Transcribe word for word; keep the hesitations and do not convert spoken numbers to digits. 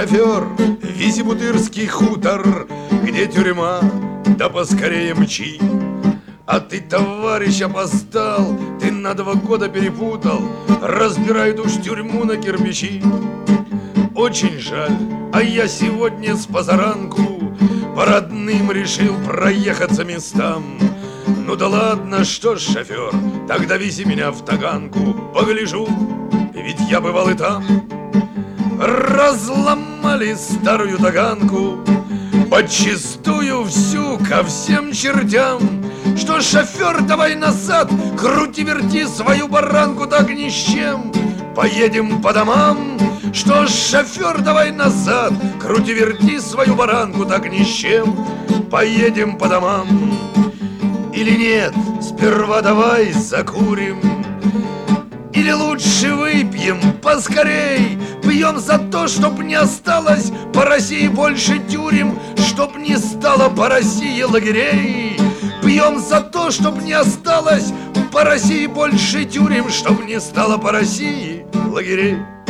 шофер, вези Бутырский хутор, где тюрьма, да поскорее мчи. А ты, товарищ, опоздал, ты на два года перепутал, разбирают уж тюрьму на кирпичи. Очень жаль, а я сегодня с позаранку по родным решил проехаться местам. Ну да ладно, что ж, шофер, тогда вези меня в Таганку, погляжу, ведь я бывал и там. Разломали старую Таганку, подчистую всю ко всем чертям. Что ж, шофер, давай назад, крути-верти свою баранку, так ни с чем. Поедем по домам. Что ж, шофер, давай назад, крути-верти свою баранку, так ни с чем. Поедем по домам. Или нет, сперва давай закурим, или лучше выпьем поскорей. Пьем за то, чтоб не осталось по России больше тюрем, чтоб не стало по России лагерей. Пьем за то, чтоб не осталось по России больше тюрем, чтоб не стало по России лагерей.